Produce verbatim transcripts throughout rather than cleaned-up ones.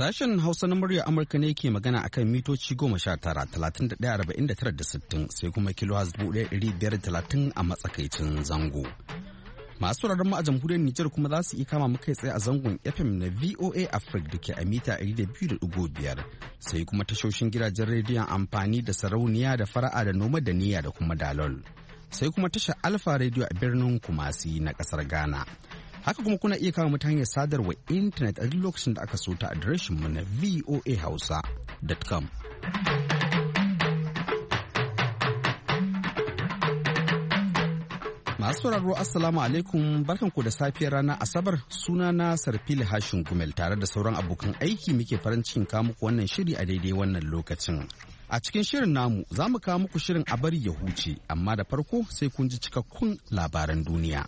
Sashen Hausa na murya Amurka ne ke magana akan mitoci goma sha tara, talatin da ɗaya, arba'in da tara da sittin sai kuma kilohaz dubu ɗaya ɗari biyar da talatin a matsakaicin zango. Masu sauraron mu a jamhuriyar Nijar kuma za su iya kama mu kai tsaye a zangon F M na V O A Africa da ke a mita ɗari da biyu da ɗigo biyar sai kuma tashoshin gidajen rediyon amfani da sarauniya da fara'a da noma da niyya da kuma dalol. Sai kuma tashar Alfa Radio a birnin Kumasi na ƙasar Ghana. Haka kuma kuna iya kama mu ta hanyar sadarwa intanet a duk lokacin da aka so ta adireshin mu na voa hausa dot com. Masu sauraro Assalamu alaikum, barkanku da safiyar rana Asabar, suna na Sarfili Hashin Gumel tare da sauran abokan aiki muke farin cikin kawo muku wannan shiri a daidai wannan lokacin. A cikin shirin namu za mu kawo muku shirin a bari ya huce, amma da farko sai kun ji cikakkun labaran duniya.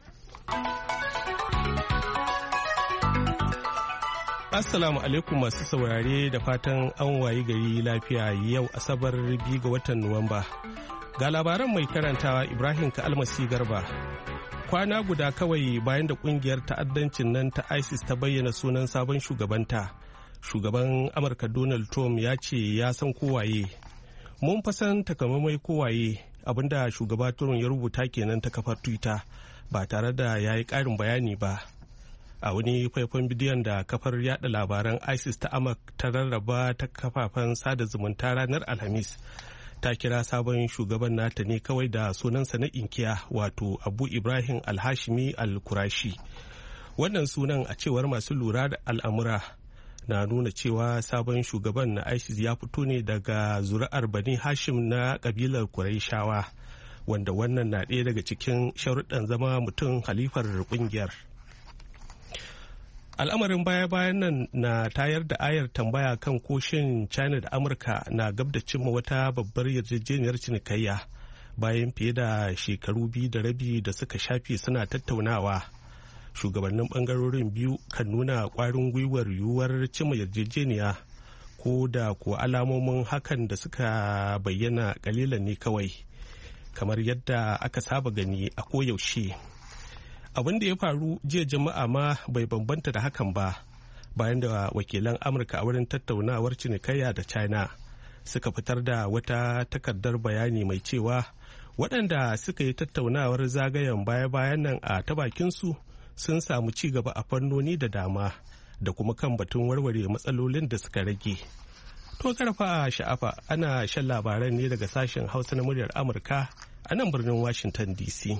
Assalamu alaikum masu saurare da fatan an wayi gari lafiya yau Asabar biyu ga watan Nuwamba. Ga labaran mai karantawa Ibrahim Ka'almasi Garba. Kwana guda kawai bayan da kungiyar ta'addancin nan ta ISIS ta bayyana sunan sabon shugabanta, shugaban Amurka Donald Trump ya ce ya san kowaye. Mun fasan takamaimai kowaye, abinda shugaba Trump ya rubuta kenan ta kafar Twitter ba tare da ya yi ƙarin bayani ba. A wani faifan bidiyon da kafar yada labaran ISIS ta Amak ta rarraba ta kafafen sada zumunta ranar Alhamis, ta kira sabon shugaban nata ne kawai da sunansa na inkiya, wato Abu Ibrahim Al-Hashimi Al-Qurashi. Wannan sunan a cewar masu lura da al'amura na nuna cewa sabon shugaban na ISIS ya fito ne daga zuri'ar Bani Hashim na kabilar Qurayshawa, wanda wannan na ɗaya daga cikin sharuɗan zama mutum halifar ƙungiyar. Al'amarin baya-bayan nan na tayar da ayar tambaya kan koshin China da Amurka na gab da cimma wata babbar yarjejeniyar cinikayya bayan fiye da shekaru biyu da rabi da suka shafe suna tattaunawa. Shugabannin bangarorin biyu kan nuna kwarin gwiwar yiwuwar cimma yarjejeniya, ko da kuwa alamomin hakan da suka bayyana kalilan ne kawai, kamar yadda aka saba gani a koyaushe. Abin da ya faru jiya jama'a ma bai bambanta da hakan ba, bayan da wakilan Amurka a wurin tattaunawar cinikayya da China suka fitar da wata takardar bayani mai cewa waɗanda suka yi tattaunawar zagayen baya-bayan nan a ta bakinsu sun samu ci gaba a fannoni da dama da kuma kan batun warware matsalolin da suka rage. To karfa a sha'afa, ana shan labaran ne daga sashen Hausa na muryar Amurka a nan birnin Washington D C.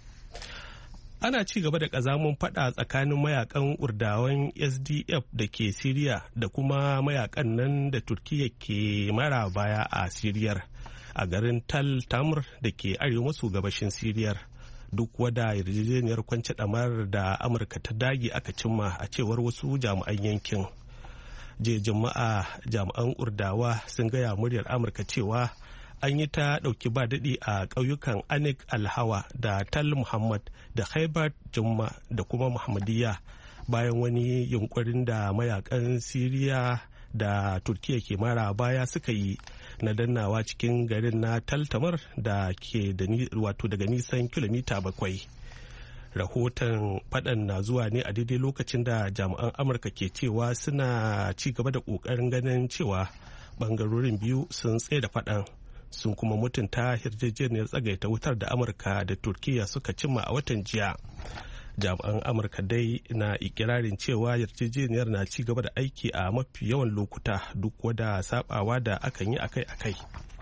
Ana ci gaba da ƙazamin fada tsakanin mayakan Kurdawan S D F da ke Siriya da kuma mayakan nan da Turkiyya ke mara baya a Siriyar a garin Tal Tamr da ke arewa maso gabashin Siriyar, duk wada yarjejeniyar kwance ɗamar da Amurka ta dage aka cimma a cewar wasu jami'an yankin. Jiya Juma'a jami'an Kurdawa sun gaya muryar Amurka cewa an yi ta ɗauki ba daɗi a ƙauyukan Anik Alhawa da Tal Muhammad da Khaibar Jumma da kuma Muhammadiyya bayan wani yunkurin da mayakan Siriya da Turkiya ke mara baya suka yi na dannawa cikin garin na Tal Tamar da ke da wato daga nisan kilomita bakwai. Rahoton faɗan na zuwa ne a daidai lokacin da jami'an Amurka ke cewa suna ci gaba da ƙoƙarin ganin cewa ɓangarorin biyu sun tsaye da faɗan, sun kuma mutunta yarjejeniyar tsagaita wutar da Amurka da Turkiyya suka cimma a watan jiya. Jami'an Amurka dai na ikirarin cewa yarjejeniyar na ci gaba da aiki a mafi yawan lokuta duk wada sabawa da akan yi akai-akai.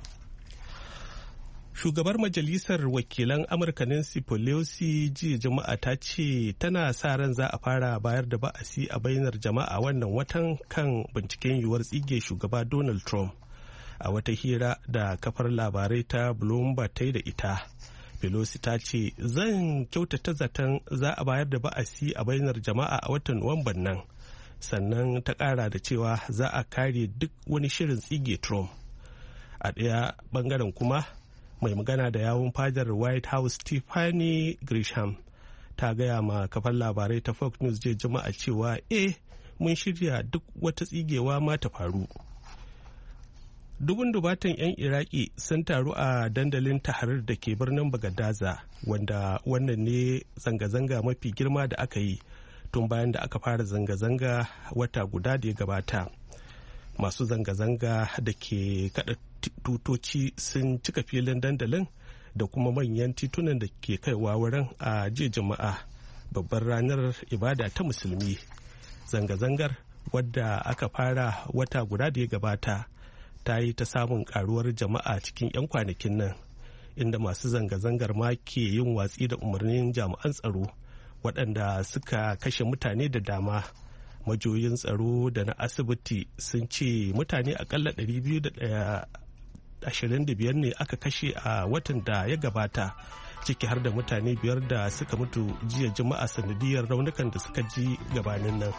Shugabar Majalisar Wakilan Amurka Nancy Pelosi jiya Juma'a ta ce tana sa ran za a fara bayar da ba'asi a bainar jama'a wannan watan kan binciken yiwuwar tsige shugaba Donald Trump. A wata hira da kafar labarai ta Bloomberg ta yi da ita, Pelosi ta ce zan kyautata zaton za a bayar da ba'asi a bainar jama'a a watan Nuwamban nan, sannan ta ƙara da cewa za a kare duk wani shirin tsige Trump. A ɗaya ɓangaren kuma, mai magana da yawun fadar White House Stephanie Grisham ta gaya ma kafar labarai ta Fox News jiya Juma'a cewa eh mun shirya duk wata tsigewa ma ta faru. Dubun dubatan 'yan Iraki sun taru a dandalin Tahrir da ke birnin Bagadaza, wanda wannan ne zanga-zanga mafi girma da aka yi tun bayan da aka fara zanga-zanga wata guda da ya gabata. masu zanga-zanga da ke kada tutoci sun cika filin dandalin da kuma manyan titunan da ke kaiwa wurin a jiya jama'a babbar ranar ibada ta musulmi. Zanga-zangar wadda aka fara wata guda da ya gabata ta yi ta samun karuwar jama'a cikin 'yan kwanakin nan, inda masu zanga-zangar ma ke yin watsi da umarnin jami'an tsaro waɗanda suka kashe mutane da dama. Majoyin tsaro da na asibiti sun ce mutane akalla ɗari biyu da ashirin da biyar ne aka kashe a watan da ya gabata, ciki har da mutane biyar da suka mutu jiya juma'a sanadiyar raunukan da suka ji gabanin nan.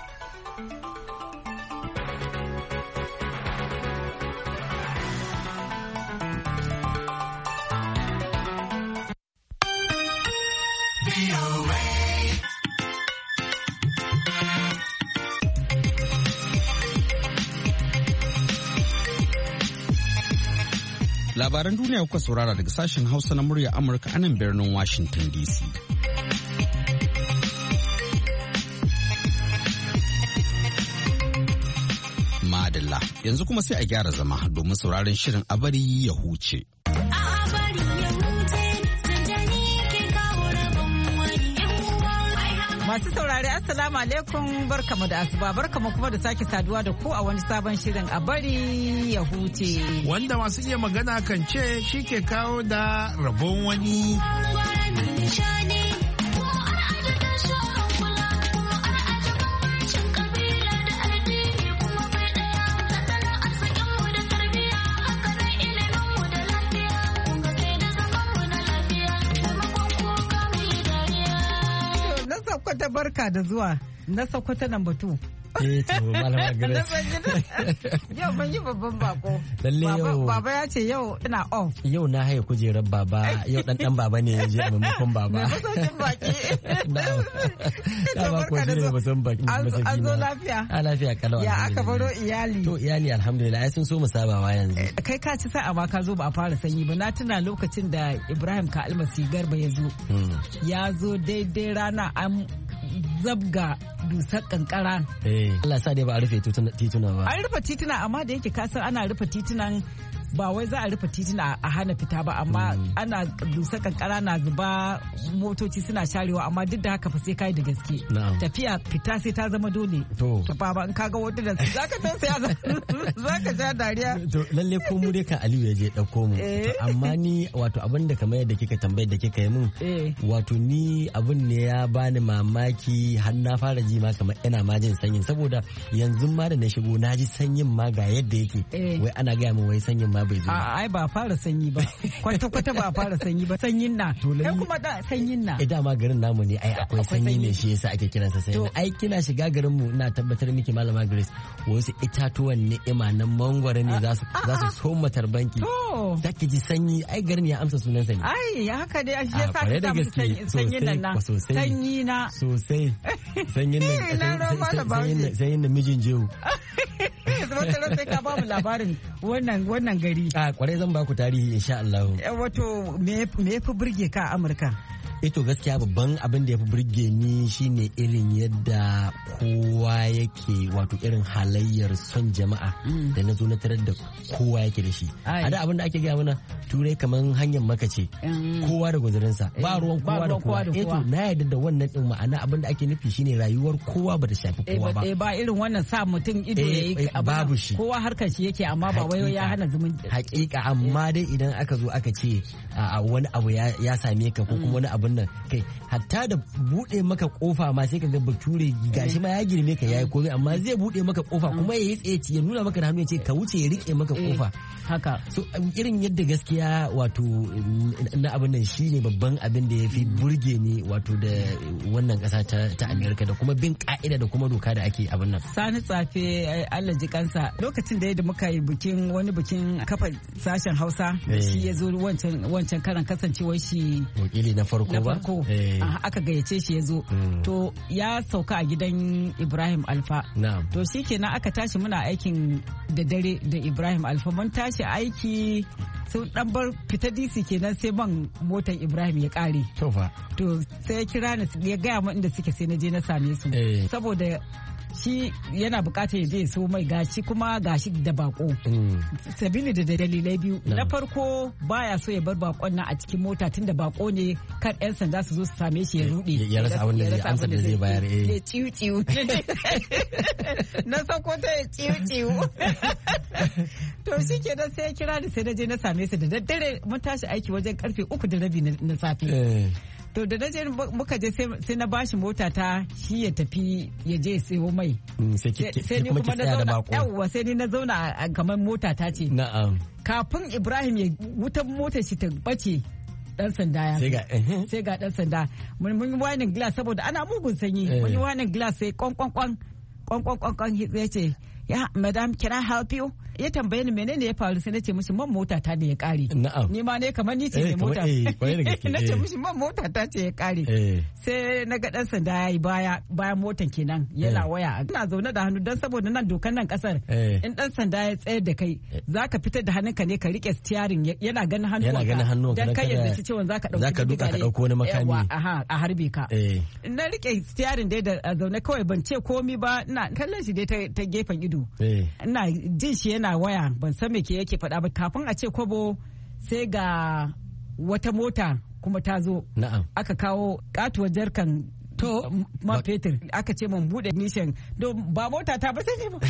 Labaran duniya kuka saurara daga sashen Hausa na murya Amurka a nan birnin Washington D C. Madalla, yanzu kuma sai a gyara zama domin sauraron shirin a bari ya huce. Masu saurari Assalamu alaikum, barkamu da asuba, barkamu kuma da sake saduwa da ku a wani sabon shirin a bari ya huce. Wanda masu iya magana kan ce shi ke kawo da rabon wani. Barka da zuwa na Sokoto nan batu. Eh to malama Grace. Yau ban yi babban bako. Lalle yau. Baba ya ce yau ina off. Yau na haye kujerar baba, yau dan dan baba ne ya je a maimakon baba. Na masaukin baki. Da ba ko jira ba san baki. An zo lafiya. A lafiya kalau. Ya aka baro iyali. To iyali alhamdulillah ai sun so mu sabawa yanzu. Kai ka ci sa'a ma ka zo ba a fara sanyi ba. Na tuna lokacin da Ibrahim Ka Almasi Garba ya zo. Ya zo daidai rana an zabga dusar kankara. Allah sa dai ba a rufe tituna ba. An rufe tituna amma da yake kasar ana rufe titunan ba wai za a rufe tituna a hana fita ba amma ana dusar kankara na zuba motoci suna sharewa amma duk da haka fa sai kai da gaske. Tafiya fita sai ta zama dole. To ba in kaga wata da zaka tausaya zaka ja dariya. To lalle ko mu dai kan Aliyu ya je dauko mu. Amma ni wato abin da kamar yadda kika tambayar da kika yi mun wato ni abin ne ya bani mamaki har na fara ji ma kamar ina ma jin sanyin saboda yanzu ma da na shigo na ji sanyin ma ga yadda yake wai ana gaya min wai sanyin ma bai zo ba. Ai ba fara sanyi ba kwata kwata ba fara sanyi ba sanyin na kai kuma da sanyin na eh dama garin namu ne ai akwai sanyi ne shi yasa ake kiransa sanyi ai kina shiga garin mu ina tabbatar miki malama Grace wasu itatuwan ni'ima na mangwaro ne za su za su so matar banki zaki ji sanyi ai garin ya amsa sunan sanyi ai haka dai shi yasa ka samu sanyin nan na sanyi na sosai sanyin nan sanyin nan mijin jehu wata ran sai ka ba mu labarin wannan wannan gari a kwarai zan ba ku tarihi insha Allah wato me me yafi burge ka a Amurka ito gaskiya babban abin da ya fi burge ni shine irin yadda kowa yake wato irin halayyar son jama'a da na zo na tarar da kowa yake da shi a da abin da ake gaya mana turai kamar hanyar maka ce kowa da guzurinsa ba ruwan kowa da kowa ito na yarda da wannan din ma'ana abin da ake nufi shine rayuwar kowa ba ta shafi kowa ba ba irin wannan sa mutum ido yayi babu shi kowa harkar shi yake amma ba wai ya hana zumunci hakika amma dai idan aka zo aka ce wani abu ya same ka ko kuma wani abun nan kai hatta da bude maka kofa ma sai ka ga bature gashi ma ya girme ka yayi komai amma zai bude maka kofa kuma yayi tsaye ya nuna maka da hannu ya ce ka wuce ya rike maka kofa haka so irin yadda gaskiya wato na abin nan shine babban abin da yafi burge ni wato da wannan kasa ta ta America da kuma bin ka'ida da kuma doka da ake abin nan Sani Tsafe Allah ji kansa lokacin da muka yi bikin wani bikin kafa sashen Hausa shi ya zo wancan wancan karan kasancewar shi wakili na farko ba aka gayyace shi ya zo to ya sauka a gidan Ibrahim Alfa to shi kenan aka tashi muna aikin da dare da Ibrahim Alfa mun tashi aiki sun dan bar fita D C kenan sai man motar Ibrahim ya kare to sai ya kira ni ya gaya min inda suke sai na je na same su saboda shi yana bukatar ya je so mai gashi kuma gashi da bako. Sabili da dalilai biyu. Na farko baya so ya bar bakon nan a cikin mota tunda bako ne kan yan sanda su zo su same shi ya rude. Ya rasa abin da zai amsa da zai bayar. Ya ciwu ciwu. Na sako ta ya ciwu ciwu. To shi ke nan sai ya kira ni sai na je na same su da daddare mun tashi aiki wajen karfe uku da rabi na safe. To da na je muka je sai na bashi mota ta shi ya tafi ya je sayo mai. Sai ni kuma na zauna yawwa sai ni na zauna kamar mota ta ce. Na'am. Kafin Ibrahim ya wutan motar shi ta bace dan sanda ya sai ga sai ga dan sanda mun yi winin glass saboda ana mugun sanyi mun yi winin glass sai kwan kwan kwan kwan kwan kwan kwan ya ce ya madam can I help you ya tambaye ni menene ya faru sai nace mishi man mota ta da ya kare ni ma ne kamar ni ce mai mota nace mishi man mota ta ce ya kare sai na ga dan sanda yayi baya bayan motan kenan yana waya ina zaune da hannu dan saboda nan dokan nan kasar in dan sanda ya tsayar da kai zaka fitar da hannunka ne ka rike steering yana ganin hannu yana ganin hannu dan kai yanzu cewa zaka dauki zaka duka ka dauko wani makami aha a harbe ka na rike steering dai da zaune kawai ban ce komi ba ina kallon shi dai ta gefen ido ina jin shi yana waya ban san me ke yake faɗa ba kafin a ce kwabo sai ga wata mota kuma ta zo aka kawo katuwar jarkan to ma fetur aka ce mun bude nishan don ba mota ta ba sai ba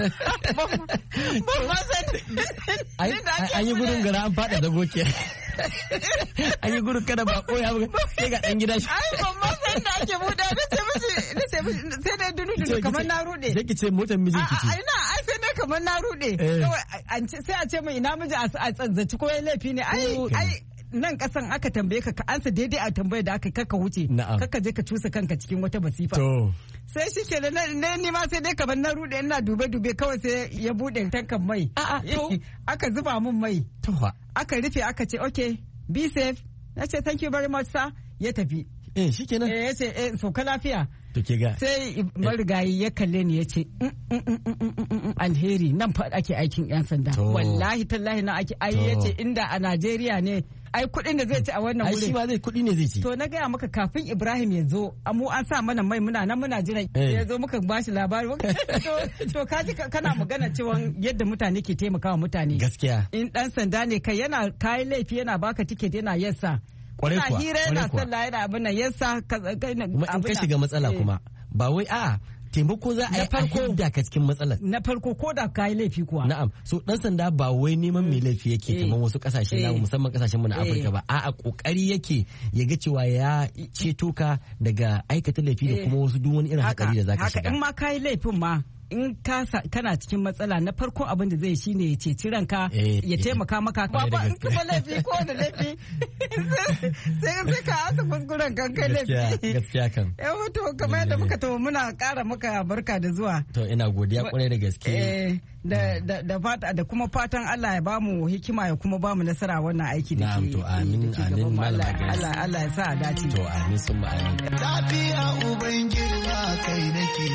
ba san an yi gudun gara an fada da goke an yi gudun kada ba koya sai ga dan gida shi ai ban ma san da ake buɗe da ce mishi da ce mishi sai dai dunu dunu kamar na rude sai ki ce motar mijinki ce ai na ai sai dai kamar na rude sai a ce mai ina miji a tsanzaci ko laifi ne ai ai nan kasan aka tambaye ka ka ansa daidai a tambayar da aka kaka wuce kaka je ka cusa kanka cikin wata basifa sai shi ke ne ni ma sai dai kamar na rude ina dube dube kawai sai ya bude tankan mai aka zuba mun mai aka rufe aka ce okay be safe na ce thank you very much sir ya tafi eh shikenan eh yace eh sauka lafiya to ke ga sai marigayi ya kalle ni yace alheri nan fa ake aikin yan sanda wallahi tallahi na ake ai yace inda a Najeriya ne ai kudin da zai ci a wannan wurin ai shi ma zai kudi ne zai ci to na gaya maka kafin Ibrahim ya zo amu an sa mana mai muna nan muna jira ya zo muka bashi labari to kaji kana magana cewa yadda mutane ke taimakawa mutane gaskiya in dan sanda ne kai yana kai laifi yana baka ticket yana yassa kwarai kuwa hira yana sallah yana abin nan yassa kuma in ka shiga matsala kuma ba wai a taimako za a yi farko da ka cikin matsalar na farko ko da ka yi laifi kuwa na'am so dan sanda ba wai neman mai laifi yake kamar wasu kasashe na musamman kasashen mu na Afirka ba a'a kokari yake ya ga cewa ya ceto ka daga aikata laifi da kuma wasu duk wani irin hakari da zaka shiga haka in ma ka yi laifin ma in kana cikin matsala na farko abin da zai shi ne ya ceci ranka ya taimaka maka ba ba in kuma laifi ko da laifi sai sai ka asa kuskuren kan kai laifi gaskiya kan yawa to kamar yadda muka to muna kara maka barka da zuwa to ina godiya kwarai da gaske da da da fata da kuma fatan Allah ya bamu hikima ya kuma bamu nasara wannan aiki da ke to amin amin Allah Allah ya sa a dace to amin sun ma amin lafiya uban girma kai nake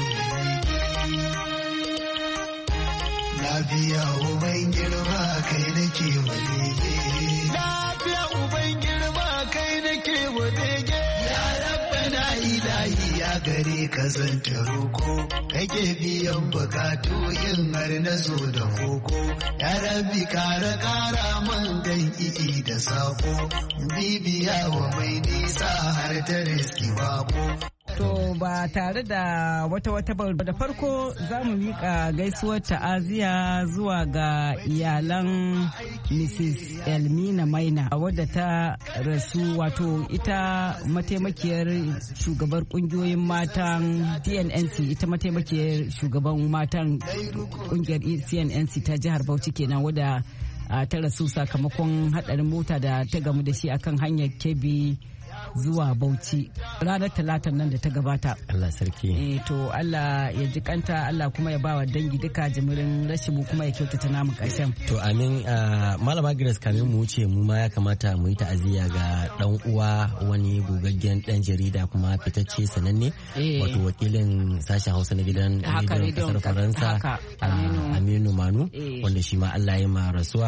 lafiya uban girma kai nake wadege lafiya uban girma kai nake wadege ya rabbana ilahi ya gare ka zanta roko kake biyan bukatu in har na zo da koko ya rabbi kara kara man dan iki da sako bibiya wa mai nisa har ta riski bako. To ba tare da wata wata ba da farko za mu miƙa gaisuwar ta'aziya zuwa ga iyalan Missus Elmina Maina wadda ta rasu wato ita mataimakiyar shugabar kungiyoyin matan C N N C ita mataimakiyar shugaban matan kungiyar C N N C ta jihar Bauchi kenan wadda ta rasu sakamakon hadarin mota da ta gamu da shi akan hanyar Kebbi zuwa Bauchi ranar talatan nan da ta gabata. Allah sarki. Eh to Allah ya ji kanta Allah kuma ya bawa dangi duka jimirin rashin mu kuma ya kyautata namu karshen. To amin malama Grace kamin mu wuce mu ma ya kamata mu yi ta'aziyya ga dan uwa wani gogaggen dan jarida kuma fitacce sananne wato wakilin sashen Hausa na gidan rediyon kasar Faransa Aminu Manu wanda shi ma Allah ya ma rasuwa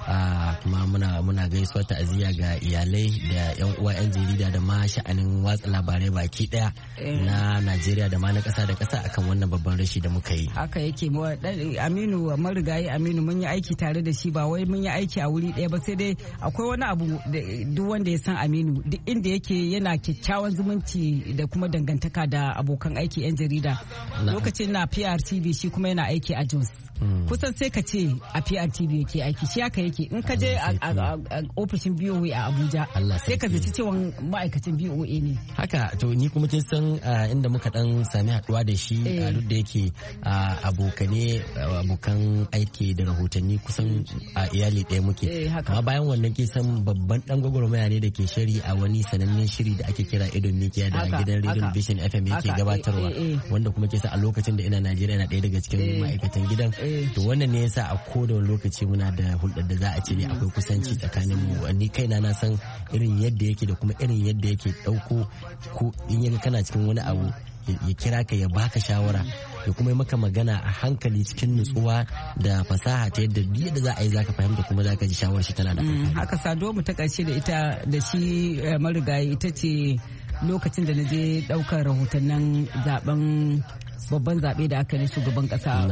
kuma muna muna gaisuwa ta'aziyya ga iyalai da yan uwa yan jarida da ma sha'anin watsa labarai baki daya na Najeriya da ma na kasa da kasa akan wannan babban rashi da muka yi. Haka yake Aminu marigayi Aminu mun yi aiki tare da shi ba wai mun yi aiki a wuri daya ba sai dai akwai wani abu duk wanda ya san Aminu duk inda yake yana kyakkyawan zumunci da kuma dangantaka da abokan aiki yan jarida. Lokacin na P R T V shi kuma yana aiki a Jos. Kusan sai ka ce a P R T V yake aiki shi haka yake in ka je a ofishin B O A a Abuja sai ka zaci cewa ma'aikacin B O A ne. Haka to ni kuma kin san inda muka dan sami haduwa da shi duk da yake abokane abokan aiki da rahotanni kusan a iyali ɗaya muke. Amma bayan wannan kin san babban dan gwagwarmaya ne da ke shiri a wani sanannen shiri da ake kira Idon Mikiya da gidan Radio Vision F M yake gabatarwa wanda kuma kin san a lokacin da ina Najeriya na ɗaya daga cikin ma'aikatan gidan. To wannan ne yasa a koda wani lokaci muna da hulɗar da za a ce ne akwai kusanci tsakanin mu. Ni kaina na san irin yadda yake da kuma irin yadda yake ɗauko ko in yaga kana cikin wani abu ya kira ka ya baka shawara ya kuma yi maka magana a hankali cikin nutsuwa da fasaha ta yadda yadda za a yi zaka fahimta kuma zaka ji shawarar shi tana da haka saduwa mu ta ƙarshe da ita da shi marigayi ita ce lokacin da na je ɗaukar rahotannin zaben babban zaɓe da aka yi shugaban ƙasa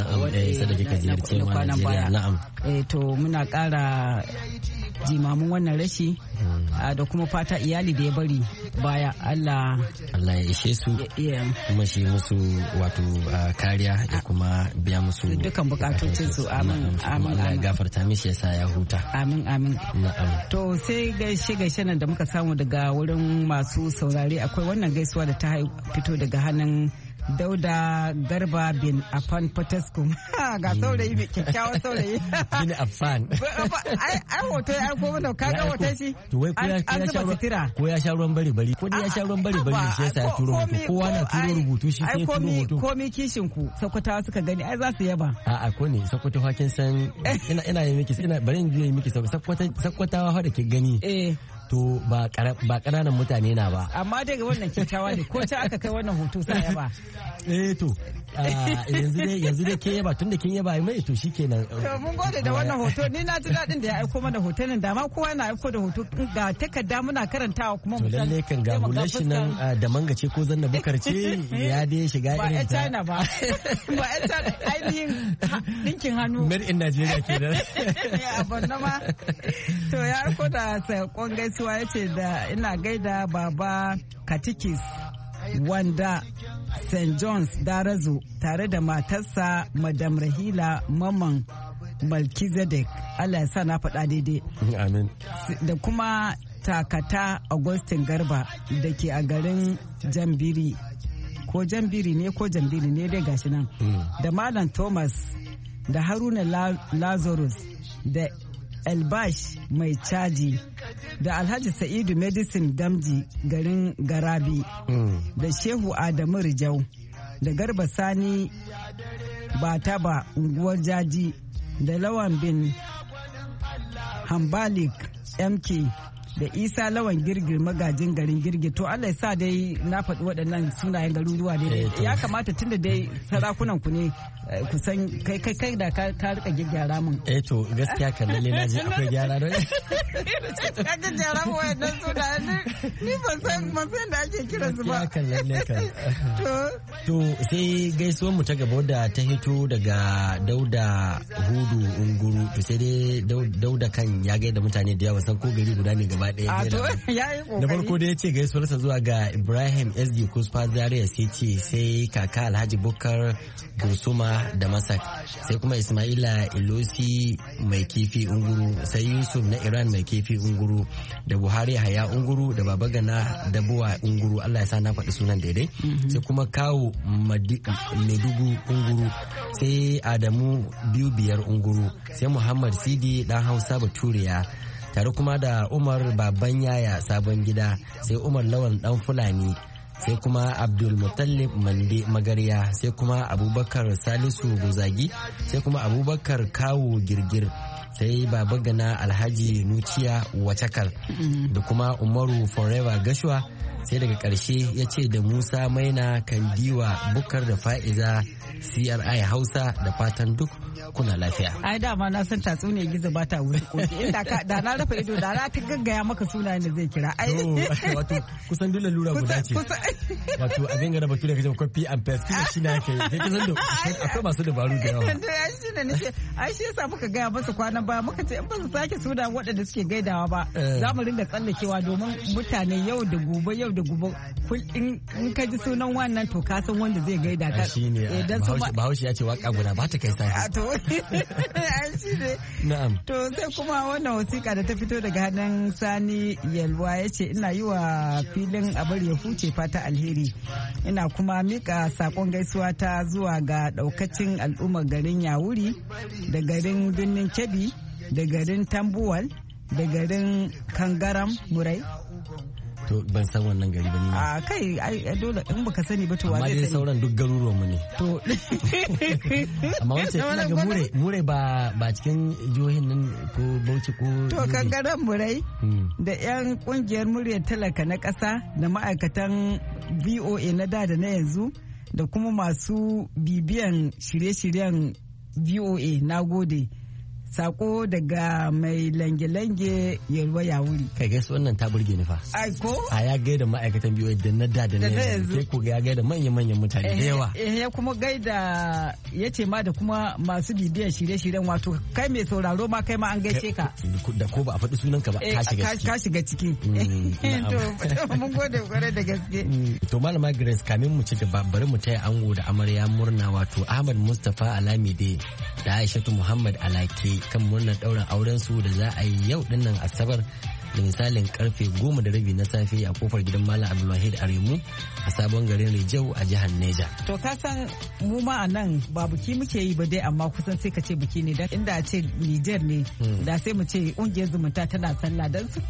na kwanan baya. To muna ƙara jimamin wannan rashi da kuma fata iyali da ya bari baya Allah Allah ya ishe su kuma shi musu wato kariya da kuma biya musu dukkan bukatocin su. Amin amin. Allah ya gafarta mishi yasa ya huta. Amin amin. To sai gaishe gaishe nan da muka samu daga wurin masu saurare akwai wannan gaisuwa da ta fito daga hannun Dauda Garba bin Afan Potescum. Ga saurayi mai kyakkyawan saurayi. Bin Afan. Ai hoto ya aiko mana kaga hoton shi. An zuba fitira. Ko ya sha ruwan bari bari. Ko ya sha ruwan bari bari shi yasa ya turo hoto. Kowa na turo rubutu shi sai turo hoto. Komi kishin ku Sokotawa suka gani ai za su yaba. A'a ko ne Sokotawa kin san ina ina yi miki ina bari in yi miki Sokotawa fa da ke gani. Eh. To ba ƙananan mutane na ba. Amma daga wannan kyakkyawa ne ko ta aka kai wannan hoto sai yaba. Eh to yanzu dai yanzu dai ke yaba tunda kin yaba mai to shikenan. To mun gode da wannan hoto ni na ji daɗin da ya aiko mana hotonin da ma kowa na aiko da hoto ga takarda muna karantawa kuma mu san. To lalle kan ga hular shi nan da manga ce ko zanna bukar ce ya dai shiga irin ta. Ba China ba. Ba ita ainihin dinkin hannu. Made in Nigeria kenan. Ya abonna ma. To ya aiko da sakon gaisuwa yace da ina gaida baba Katikis wanda Saint John's Darazo tare da matarsa Madam Rahila Maman Malkizedek. Allah ya sa na faɗa daidai. Amin. Da kuma Takata Augustin Garba da ke a garin Jambiri. Ko Jambiri ne ko Jambiri ne dai gashi nan. Da Malam Thomas da Haruna Lazarus da Elbash mai caji da Alhaji Sa'idu Medicine Gamji garin Garabi mm. da Shehu Adamu Rijau da Garba Sani Bataba unguwar Jaji da Lawan bin Hambalik M K da Isa Lawan Girgir magajin garin Girgir. To Allah ya sa dai na faɗi waɗannan sunayen garuruwa dai ya kamata tunda dai sarakunan ku ne ku san kai kai kai da ka rika gyara mun. Eh to gaskiya kan lalle na ji akwai gyara da ka ga gyara mu waɗannan sunayen ni ban san ban san da ake kiran su ba. Gaskiya kan lalle kan. To to sai gaisuwar mu ta gaba da ta hito daga Dauda Hudu Unguru. To sai dai Dauda kan ya gaida mutane da yawa san ko gari guda ne gaba ɗaya. Da farko da ya ce gaisuwarsa zuwa ga Ibrahim S D Kusfa Zaria sai ce sai kaka Alhaji Bukar Gosuma da Masak sai kuma Ismaila Ilosi mai kifi Unguru sai Yusuf na Iran mai kifi Unguru da Buhari Haya Unguru da Babagana Dabuwa Unguru Allah ya sa na faɗi sunan daidai sai kuma Kawu Medugu Unguru sai Adamu Biyu Biyar Unguru sai Muhammad Sidi dan Hausa Baturiya tare kuma da Umar Baban Yaya Sabon Gida sai Umar Lawan Dan Fulani sai kuma Abdul Mutallib Mande Magarya sai kuma Abubakar Salisu Buzagi sai kuma Abubakar Kawu Girgir sai Baba Gana Alhaji Nuciya Wacakal da kuma Umaru Forever Gashua sai daga ƙarshe ya ce da Musa Maina Kandiwa Bukar da Fa'iza C R I Hausa da fatan duk kuna lafiya. Ai dama na san tatsuniyar gizo ba ta wuri koki inda ka da na rufe ido da na ta gaggaya maka sunayen da zai kira. Ai wato kusan dole lura guda ce. Wato abin ga da bature kaje copy and paste kuma shi na yake. Kai kin san da akwai masu dabaru da yawa. Ai shi ne nace ai shi yasa muka gaya masa kwanan baya muka ce in ba su sake suna waɗanda suke gaidawa ba za mu ringa tsallakewa domin mutane yau da gobe yau da gobe in ka ji sunan wannan to ka san wanda zai gaida ka. Idan su Bahaushe ya ce waka guda ba ta kai sai. To ai shi ne. Na'am. To sai kuma wannan wasiƙa da ta fito daga hannun Sani Yalwa ya ce ina yi wa filin abar ya huce fata alheri. Ina kuma mika sakon gaisuwa ta zuwa ga daukacin al'ummar garin Yawuri da garin Birnin Kebbi da garin Tambuwal da garin Kangaram Murai. To ban san wannan gari ba ni ma. A kai ai dole in baka sani ba to wa zai sani. Amma dai sauran duk garuruwan mu ne. To amma wace ina ga Mure Mure ba ba cikin jihohin nan ko Bauchi ko. To Kangaram Murai da yan kungiyar muryar talaka na ƙasa da ma'aikatan V O A na da da na yanzu da kuma masu bibiyan shirye-shiryen V O A na gode. Sako daga mai lange-lange Yalwa Yawuri. Kai gaisu wannan ta burge ni fa. Ai ko? A ya gaida ma'aikatan biyu da na da da na yanzu. Ke ko ya gaida manyan-manyan mutane da yawa. Eh ya kuma gaida ya ce ma da kuma masu bibiyar shirye-shiryen wato kai mai sauraro ma kai ma an gaishe ka. Da ko ba a faɗi sunan ka ba ka shiga ciki. Ka shiga ciki. To mun gode kwarai da gaske. To Malama Grace kamin mu ci gaba bari mu taya ango da amarya murna wato Ahmad Mustapha Alamide da Aishatu Muhammad Alake kan murnar ɗaurin auren su da za a yi yau dinnan Asabar da misalin karfe goma da rabi na safe a kofar gidan Malam Abdulwahid Aremu a sabon garin Rijau a jihar Neja. To ka san mu ma a nan ba buki muke yi ba dai amma kusan sai ka ce buki ne dan inda a ce Niger ne da sai mu ce kungiyar zumunta tana sallah dan su.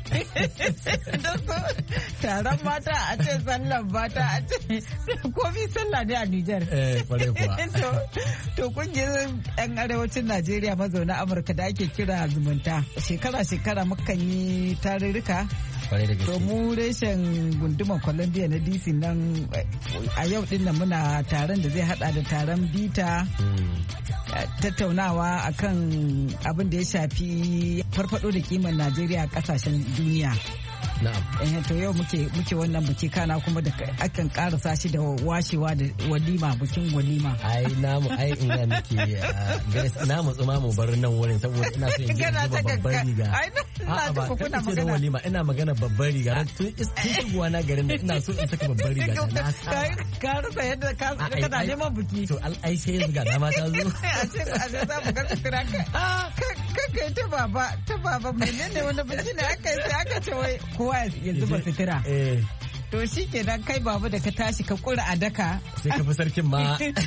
Taron mata a ce sallan mata a ce komi sallah ne a Niger. Eh kware kuwa. To kungiyar yan arewacin Najeriya mazauna Amurka da ake kira zumunta shekara-shekara mukan yi tarurruka. To mu reshen gundumar Columbia na D C nan a yau din nan muna taron da zai hada da taron bita tattaunawa akan abin da ya shafi farfado da kiman Najeriya a kasashen duniya. Eh to yau muke muke wannan biki kana kuma da akan karasa shi da washewa da walima bikin walima. Ai namu ai in ga muke Grace namu tsuma mu bar nan wurin saboda ina so in ji babban riga. A'a ba kuna magana walima ina magana babban riga tun shigowa na garin ina so in saka babban riga na sa. Ka rasa yadda ka kana neman biki. To ai sai yanzu ga dama ta zo. A ce a ce za mu ga kira ka. Kai ta baba ta baba menene wani biki ne aka yi sai aka ce wai kowa ya zuba sutura. To shi ke nan kai babu da ka tashi ka kura a daka. Sai ka fi sarkin ma.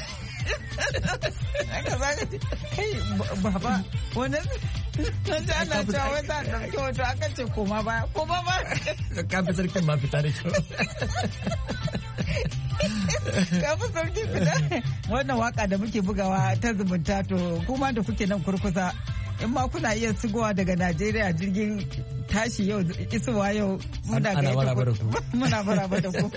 Kai baba wani na ji ana cewa wai za a ɗauki wato aka ce koma ba koma ba. Ka fi sarkin ma fita da kyau. Ka fi sarkin fita. Wannan waka da muke bugawa ta zumunta to kuma da kuke nan kurkusa. In ma kuna iya sigowa daga Najeriya jirgin tashi yau isowa yau muna ga muna baraba da ku.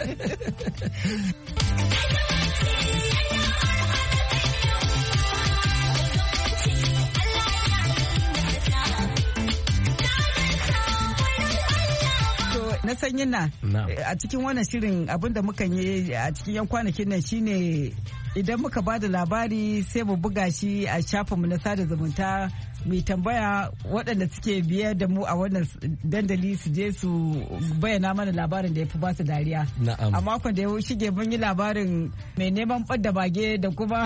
Na sanyin na a cikin wannan shirin abinda muka yi a cikin yan kwanakin nan shine idan muka ba da labari sai mu buga shi a shafinmu na sada zumunta mai tambaya waɗanda suke biye da mu a wannan dandali su je su bayyana mana labarin da ya fi ba su dariya. A makon da ya shige mun yi labarin mai neman ɓadda bage da kuma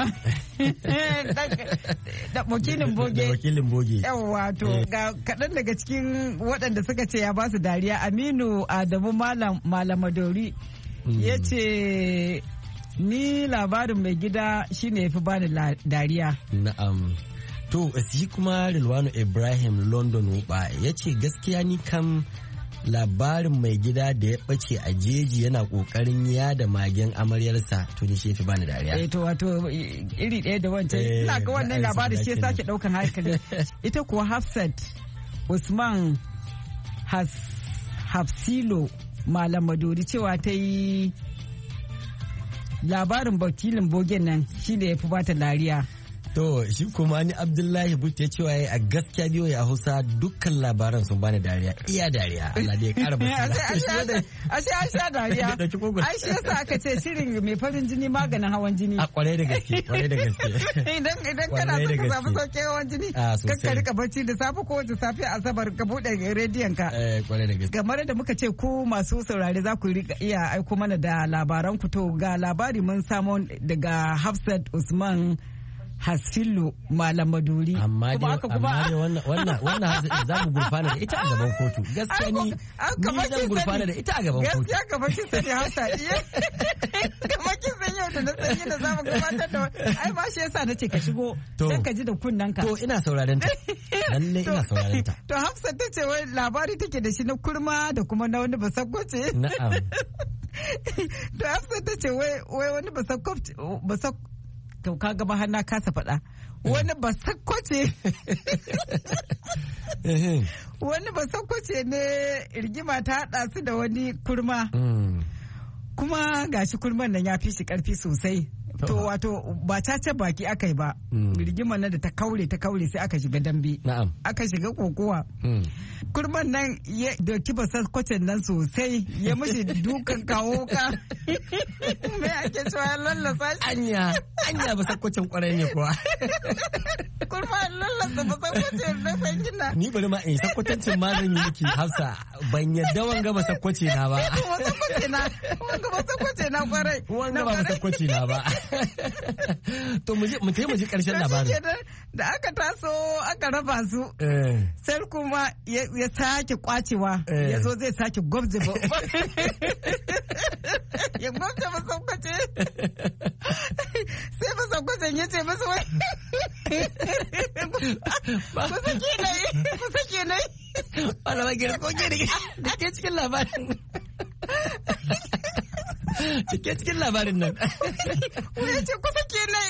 da wakilin boge. Wakilin boge. Yawwa to ga kaɗan daga cikin waɗanda suka ce ya ba su dariya Aminu Adamu Malamadori ya ce ni labarin mai gida shine ya fi bani dariya. Na'am. To shi kuma Rilwano Ibrahim London Wuba ya ce gaskiya ni kam labarin mai gida da ya ɓace a jeji yana ƙoƙarin yada magen amaryarsa to ni shi ya fi bani dariya. Eh to wato iri ɗaya da wancan ina ga wannan labarin shi ya sake ɗaukan hankali. Ita kuwa Hafsat Usman Has Hafsilo Malam Madori cewa ta yi labarin wakilin bogen nan shi ne ya fi bata dariya. To shi kuma ni Abdullahi Butte cewa a gaskiya biyo ya Hausa dukkan labaran sun bani dariya iya dariya Allah da ya kara basira. Ashe an sha dariya. Ai shi yasa aka ce shirin mai farin jini maganin hawan jini. A kwarai da gaske kwarai da gaske. Idan idan kana so ka samu sauƙin hawan jini kan ka rika bacci da safe ko wace safe Asabar ka bude rediyon ka. Eh kwarai da gaske. Kamar da muka ce ku masu saurare za ku rika iya aiko mana da labaran ku to ga labari mun samu daga Hafsat Usman Hasfilu Malam Maduri. Amma dai wannan wannan wannan za mu gurfana da ita a gaban kotu. Gaskiya ni ni zan gurfana da ita a gaban kotu. Gaskiya kamar kin sani Hausa. Kamar kin san yau da na sani da zamu gabatar da ai ba shi yasa nace ka shigo dan ka ji da kunnan ka. To ina sauraren ta. Lalle ina sauraren ta. To Hafsat ta ce wai labari take da shi na kurma da kuma na wani basakwace. Na'am. To Hafsat ta ce wai wai wani basakwace basak to ka gaba har na kasa faɗa wani basakwace wani basakwace ne rigima ta haɗa su da wani kurma kuma gashi kurman nan ya fi shi ƙarfi sosai to wato ba caca baki aka yi ba rigima nan da ta kaure ta kaure sai aka shiga dambe aka shiga kokowa kurman nan ya doki basakwacin nan sosai ya mishi dukan kawo ka me ake cewa ya lallasa shi anya anya basakwacin kwarai ne kuwa kurman lallasa basakwacin na sangina ni bari ma in sakwatancin ma zan yi miki Hafsa ban yadda wanga basakwace na ba basakwace na wanga basakwace na kwarai wanga ba basakwace na ba to mu je mu je mu ji karshen labarin da aka taso aka raba su sai kuma ya sake kwacewa ya zo zai sake gwabje ba ya gwabje ba saukace sai ba saukace ya ce masa wai ba sake nai ba sake nai wala ba gira ko gira da ke cikin labarin cike cikin labarin nan ya ce kusa ke nan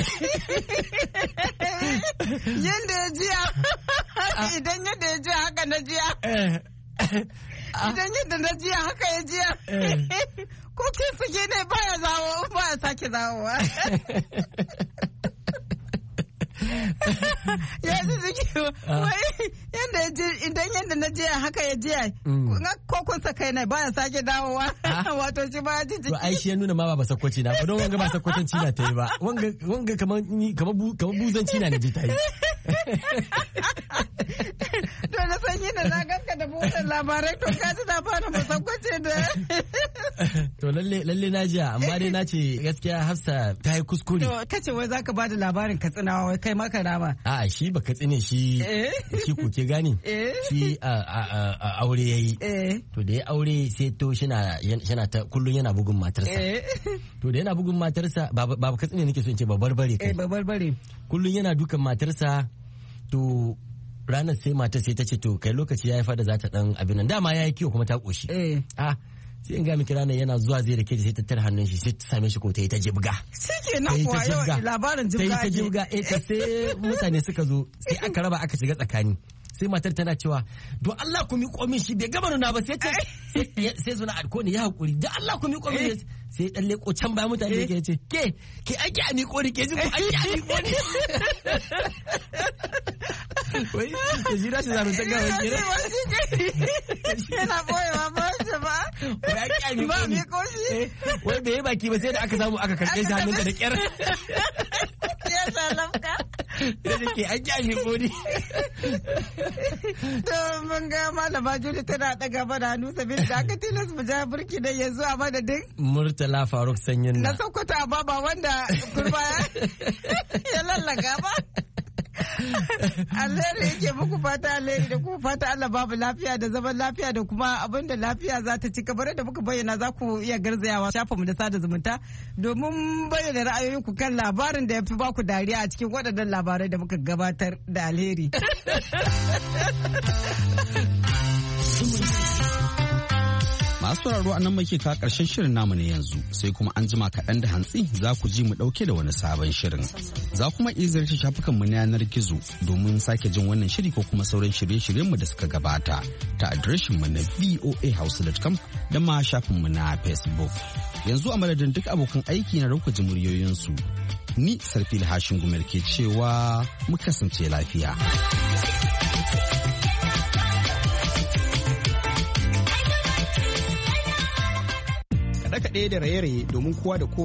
yadda ya jiya idan yadda ya jiya haka na jiya idan yadda na jiya haka ya jiya ko kin suke ne baya zawo baya sake zawowa ya ji jiki wai yadda ya ji idan yadda na jiya haka ya jiya ko kun sa kai na baya sake dawowa wato shi ba ji jiki to ai shi ya nuna ma ba sakwaci na don wanga ba sakwatanci na ta yi ba wanga wanga kamar kamar kamar buzanci na ne ji ta yi to na san yana na ganka da buɗin labarai to ka ji na fara ba sakwace da to lalle lalle na jiya amma dai na ce gaskiya Hafsa ta yi kuskure to kace wai zaka ba da labarin Katsinawa wai kai maka rama a'a shi ba Katsine shi shi ko ke gani shi a aure yayi to da ya aure sai to shina yana ta kullun yana bugun matarsa to da yana bugun matarsa ba Katsine nake so in ce ba barbare kai eh ba barbare kullun yana dukan matarsa to ranar sai matar sai ta ce to kai lokaci ya yi fada za ta dan abin nan dama ya yi kiwo kuma ta koshi ah sai in ga miki ranar yana zuwa zai rake sai ta tare hannun shi sai ta same shi ko ta yi ta jibga shikenan kuwa yau labarin jibga ta yi ta jibga eh sai mutane suka zo sai aka raba aka shiga tsakani sai matar tana cewa don Allah ku mi komin shi bai gama nuna ba sai ta sai suna alko ne ya hakuri da Allah ku mi komin sai dan leko can bayan mutane yake ce ke ke ake a mi kori ke ji ko ake a mi kori wai ke jira shi zamu tanga wai kira yana boyewa ba shi ba wai ake a mi kori mi kori wai bai baki ba sai da aka samu aka karbe shi hannunta da kyar ya salamka da ke ake a mi kori to mun ga malama Juli tana daga mana hannu sabili da aka tilas mu ja burki da yanzu a madadin Murtala Faruk Sanyin na Sokoto a baba wanda kurba ya lallaka ba alheri yake muku fata alheri da kuma fata Allah babu lafiya da zaman lafiya da kuma abin da lafiya za ta ci kamar da muka bayyana za ku iya garzayawa shafinmu da sada zumunta domin bayyana ra'ayoyinku kan labarin da ya fi baku dariya a cikin waɗannan labarai da muka gabatar da alheri. Masu sauraro a nan muke ka karshen shirin namu ne yanzu sai kuma an jima kaɗan da hantsi za ku ji mu ɗauke da wani sabon shirin. Za kuma iya ziyarci shafukanmu na yanar gizo domin sake jin wannan shiri ko kuma sauran shirye-shiryenmu da suka gabata ta adireshinmu na voa house dot com da ma shafinmu na Facebook. Yanzu a madadin duk abokan aiki na rauka ji muryoyinsu Ni Sarfil Hashin Gumel ke cewa mu kasance lafiya. Kaɗe-kaɗe da raye-raye domin kowa da kowa